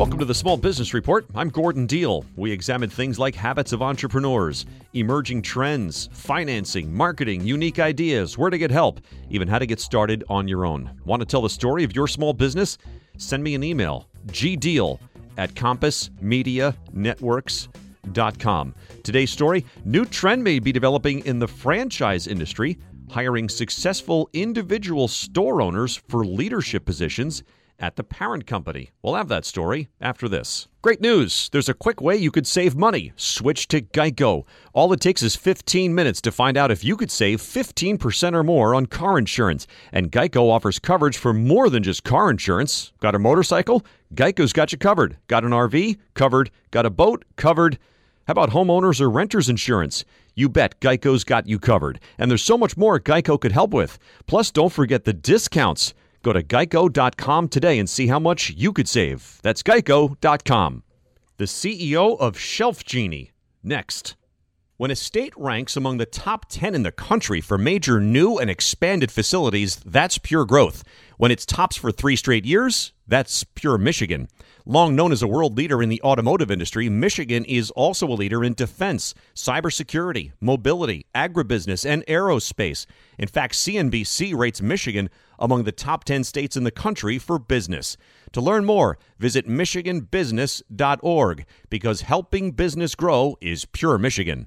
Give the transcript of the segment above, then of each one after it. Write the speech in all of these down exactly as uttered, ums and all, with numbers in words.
Welcome to the Small Business Report. I'm Gordon Deal. We examine things like habits of entrepreneurs, emerging trends, financing, marketing, unique ideas, where to get help, even how to get started on your own. Want to tell the story of your small business? Send me an email, gdeal at compass media networks dot com. Today's story, new trend may be developing in the franchise industry, hiring successful individual store owners for leadership positions at the parent company. We'll have that story after this. Great news! There's a quick way you could save money. Switch to Geico. All it takes is fifteen minutes to find out if you could save fifteen percent or more on car insurance. And Geico offers coverage for more than just car insurance. Got a motorcycle? Geico's got you covered. Got an R V? Covered. Got a boat? Covered. How about homeowners or renters insurance? You bet Geico's got you covered. And there's so much more Geico could help with. Plus, don't forget the discounts. Go to geico dot com today and see how much you could save. That's geico dot com. The C E O of Shelf Genie. Next. When a state ranks among the top ten in the country for major new and expanded facilities, that's pure growth. When it's tops for three straight years, that's pure Michigan. Long known as a world leader in the automotive industry, Michigan is also a leader in defense, cybersecurity, mobility, agribusiness, and aerospace. In fact, C N B C rates Michigan among the top ten states in the country for business. To learn more, visit michigan business dot org, because helping business grow is pure Michigan.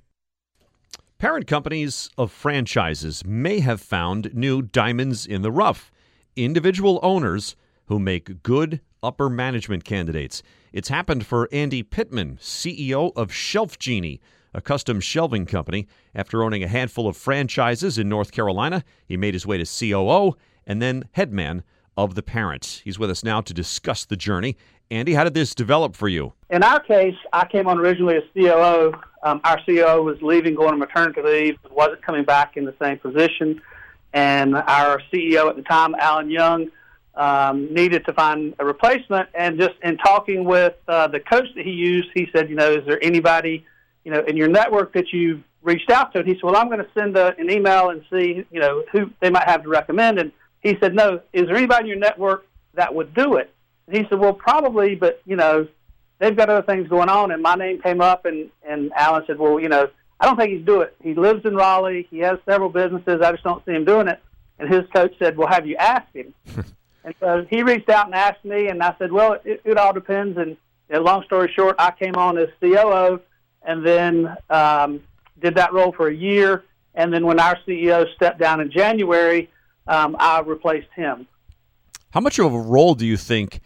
Parent companies of franchises may have found new diamonds in the rough. Individual owners who make good upper management candidates. It's happened for Andy Pittman, C E O of Shelf Genie, a custom shelving company. After owning a handful of franchises in North Carolina, he made his way to C O O and then headman of the parent. He's with us now to discuss the journey. Andy, how did this develop for you? In our case, I came on originally as C O O. Um, our C O O was leaving, going on maternity leave, wasn't coming back in the same position. And our C E O at the time, Alan Young, um, needed to find a replacement. And just in talking with uh, the coach that he used, he said, you know, is there anybody, you know, in your network that you've reached out to? And he said, well, I'm going to send a, an email and see, you know, who they might have to recommend. And he said, no, is there anybody in your network that would do it? And he said, well, probably, but, you know, they've got other things going on. And my name came up, and, and Alan said, well, you know, I don't think he's doing it. He lives in Raleigh. He has several businesses. I just don't see him doing it. And his coach said, well, have you asked him? And so he reached out and asked me, and I said, well, it, it all depends. And you know, long story short, I came on as C O O and then um, did that role for a year. And then when our C E O stepped down in January, um, I replaced him. How much of a role do you think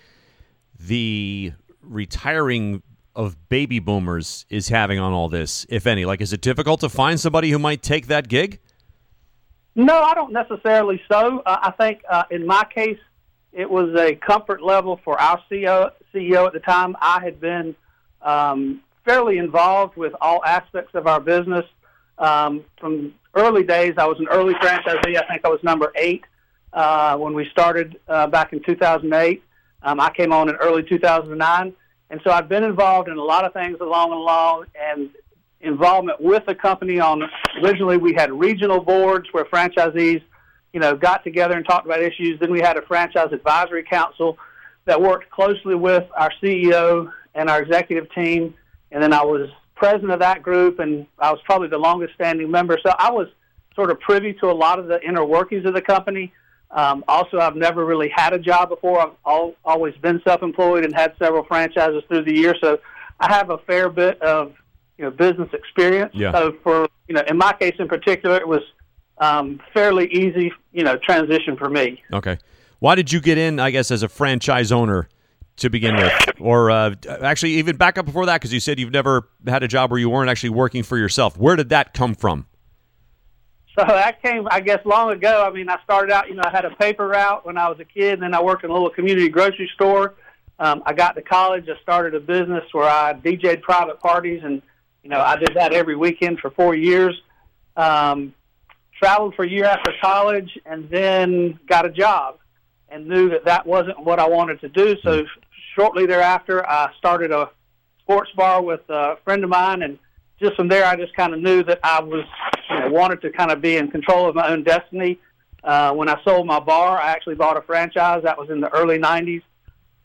the retiring of baby boomers is having on all this, if any? Like, is it difficult to find somebody who might take that gig? No, I don't necessarily so. Uh, I think uh, in my case, it was a comfort level for our C E O, C E O at the time. I had been um, fairly involved with all aspects of our business. Um, from early days, I was an early franchisee. I think I was number eight uh, when we started uh, back in two thousand eight. Um, I came on in early two thousand nine. And so I've been involved in a lot of things along and along, and involvement with the company on, originally we had regional boards where franchisees, you know, got together and talked about issues. Then we had a franchise advisory council that worked closely with our C E O and our executive team. And then I was president of that group, and I was probably the longest standing member. So I was sort of privy to a lot of the inner workings of the company. Um, also, I've never really had a job before. I've all, always been self-employed and had several franchises through the year. So I have a fair bit of, you know, business experience. Yeah. So for, you know, in my case in particular, it was um, fairly easy, you know, transition for me. Okay. Why did you get in, I guess, as a franchise owner to begin with? Or uh, actually even back up before that, because you said you've never had a job where you weren't actually working for yourself. Where did that come from? So that came, I guess, long ago. I mean, I started out, you know, I had a paper route when I was a kid, and then I worked in a little community grocery store. Um, I got to college. I started a business where I D J'd private parties, and, you know, I did that every weekend for four years. Um, traveled for a year after college, and then got a job and knew that that wasn't what I wanted to do. So shortly thereafter, I started a sports bar with a friend of mine, and just from there, I just kind of knew that I was, you know, wanted to kind of be in control of my own destiny. Uh, when I sold my bar, I actually bought a franchise. That was in the early nineties.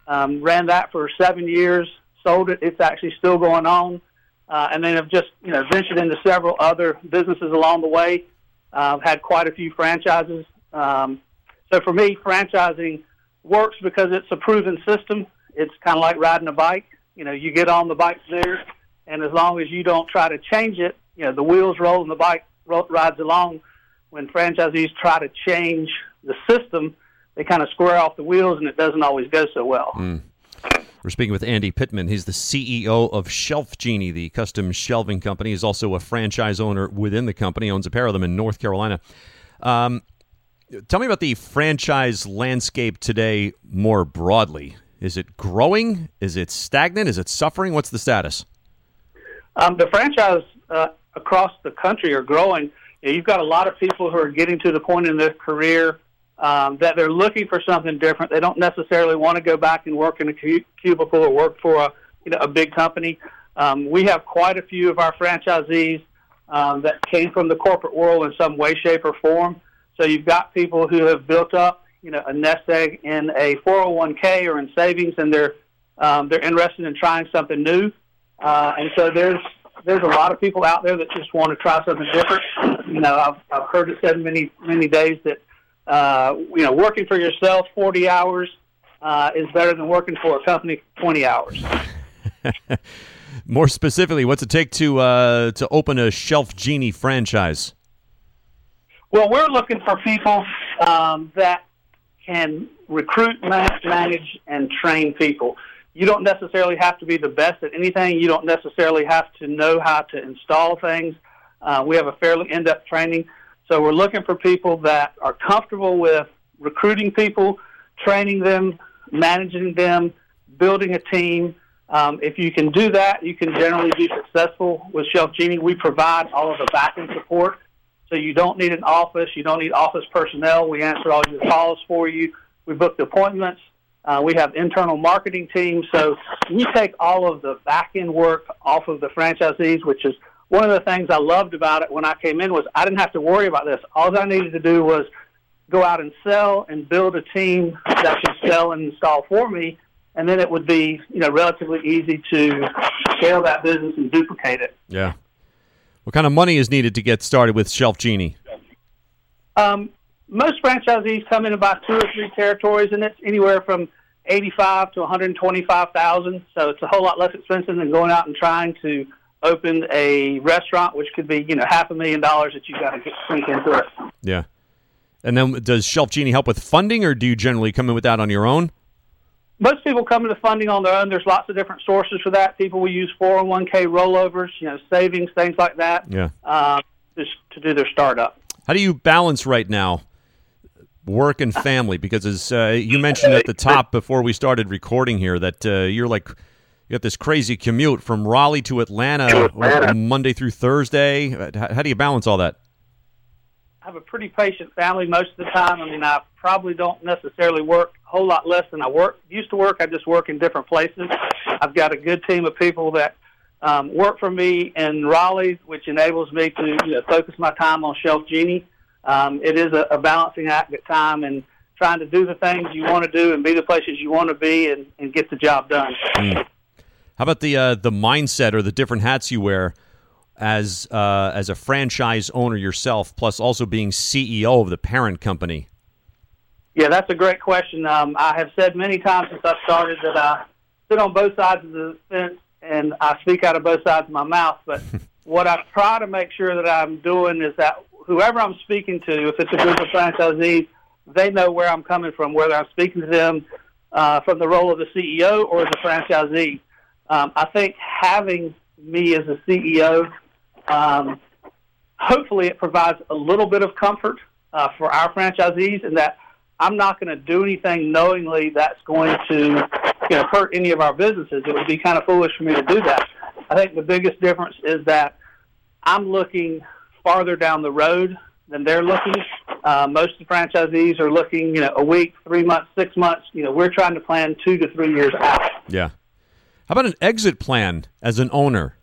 Um, ran that for seven years, sold it. It's actually still going on. Uh, and then have just, you know, ventured into several other businesses along the way. Uh, I've had quite a few franchises. Um, so for me, franchising works because it's a proven system. It's kind of like riding a bike. You know, you get on the bike there, and as long as you don't try to change it, you know, the wheels roll and the bike ro- rides along. When franchisees try to change the system, they kind of square off the wheels, and it doesn't always go so well. Mm. We're speaking with Andy Pittman. He's the C E O of Shelf Genie, the custom shelving company. He's also a franchise owner within the company, owns a pair of them in North Carolina. Um, tell me about the franchise landscape today more broadly. Is it growing? Is it stagnant? Is it suffering? What's the status? Um, the franchise uh, across the country are growing. You know, you've got a lot of people who are getting to the point in their career Um, that they're looking for something different. They don't necessarily want to go back and work in a cu- cubicle or work for a, you know, a big company. Um, we have quite a few of our franchisees um, that came from the corporate world in some way, shape, or form. So you've got people who have built up, you know, a nest egg in a four oh one k or in savings, and they're um, they're interested in trying something new. Uh, and so there's there's a lot of people out there that just want to try something different. You know, I've, I've heard it said many many days that. Uh, you know, working for yourself forty hours uh, is better than working for a company twenty hours. More specifically, what's it take to uh, to open a Shelf Genie franchise? Well, we're looking for people um, that can recruit, man- manage, and train people. You don't necessarily have to be the best at anything. You don't necessarily have to know how to install things. Uh, we have a fairly in-depth training. So we're looking for people that are comfortable with recruiting people, training them, managing them, building a team. Um, if you can do that, you can generally be successful with Shelf Genie. We provide all of the back-end support, so you don't need an office. You don't need office personnel. We answer all your calls for you. We book the appointments. Uh, we have internal marketing teams. So we take all of the back-end work off of the franchisees, which is one of the things I loved about it when I came in was I didn't have to worry about this. All I needed to do was go out and sell and build a team that could sell and install for me, and then it would be, you know, relatively easy to scale that business and duplicate it. Yeah. What kind of money is needed to get started with Shelf Genie? Um, most franchisees come in about two or three territories, and it's anywhere from eighty-five to one hundred twenty-five thousand. So it's a whole lot less expensive than going out and trying to open a restaurant, which could be, you know, half a million dollars that you got to sink into it. Yeah. And then does Shelf Genie help with funding, or do you generally come in with that on your own? Most people come into funding on their own. There's lots of different sources for that. People will use four oh one k rollovers, you know, savings, things like that, yeah, uh, just to do their startup. How do you balance right now work and family? Because as uh, you mentioned at the top before we started recording here, that uh, you're like, you got this crazy commute from Raleigh to Atlanta, to Atlanta. Monday through Thursday. How, how do you balance all that? I have a pretty patient family most of the time. I mean, I probably don't necessarily work a whole lot less than I work used to work. I just work in different places. I've got a good team of people that um, work for me in Raleigh, which enables me to, you know, focus my time on Shelf Genie. Um, it is a, a balancing act at time, and trying to do the things you want to do and be the places you want to be and, and get the job done. Mm. How about the uh, the mindset or the different hats you wear as uh, as a franchise owner yourself, plus also being C E O of the parent company? Yeah, that's a great question. Um, I have said many times since I started that I sit on both sides of the fence and I speak out of both sides of my mouth. But what I try to make sure that I'm doing is that whoever I'm speaking to, if it's a group of franchisees, they know where I'm coming from, whether I'm speaking to them uh, from the role of the C E O or as a franchisee. Um, I think having me as a C E O, um, hopefully it provides a little bit of comfort uh, for our franchisees, in that I'm not going to do anything knowingly that's going to, you know, hurt any of our businesses. It would be kind of foolish for me to do that. I think the biggest difference is that I'm looking farther down the road than they're looking. Uh, most of the franchisees are looking, you know, a week, three months, six months. You know, we're trying to plan two to three years out. Yeah. How about an exit plan as an owner?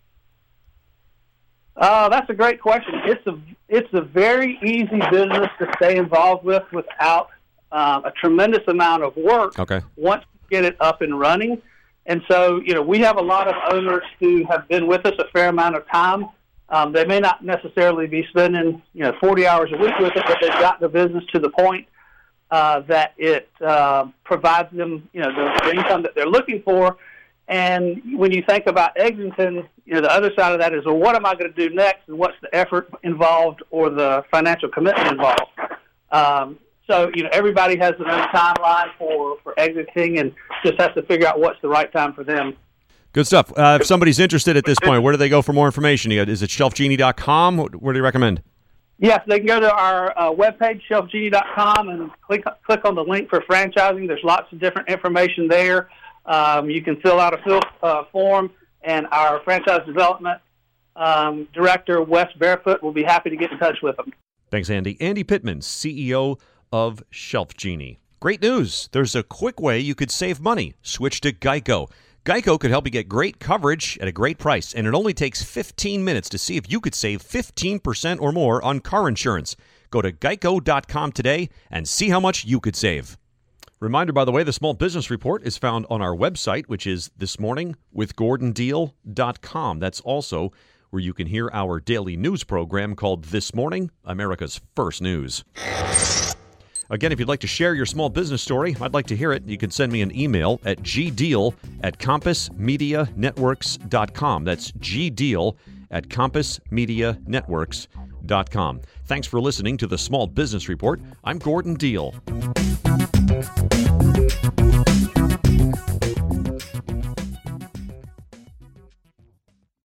Uh, that's a great question. It's a it's a very easy business to stay involved with without uh, a tremendous amount of work. Okay. Once get it up and running. And so, you know, we have a lot of owners who have been with us a fair amount of time. Um, they may not necessarily be spending, you know, forty hours a week with it, but they've got the business to the point uh, that it uh, provides them, you know, the, the income that they're looking for. And when you think about Exington, you know, the other side of that is, well, what am I going to do next, and what's the effort involved or the financial commitment involved? Um, so, you know, everybody has their own timeline for, for exiting and just has to figure out what's the right time for them. Good stuff. Uh, if somebody's interested at this point, where do they go for more information? Is it shelf genie dot com? Where do you recommend? Yes, they can go to our uh, webpage, shelf genie dot com, and click click on the link for franchising. There's lots of different information there. Um, you can fill out a fill, uh, form, and our franchise development um, director, Wes Barefoot, will be happy to get in touch with them. Thanks, Andy. Andy Pittman, C E O of Shelf Genie. Great news. There's a quick way you could save money. Switch to Geico. Geico could help you get great coverage at a great price, and it only takes fifteen minutes to see if you could save fifteen percent or more on car insurance. Go to geico dot com today and see how much you could save. Reminder, by the way, the Small Business Report is found on our website, which is this morning with gordon deal dot com. That's also where you can hear our daily news program called This Morning, America's First News. Again, if you'd like to share your small business story, I'd like to hear it. You can send me an email at gdeal at compass media networks dot com. That's gdeal at compass media networks dot com. Thanks for listening to the Small Business Report. I'm Gordon Deal.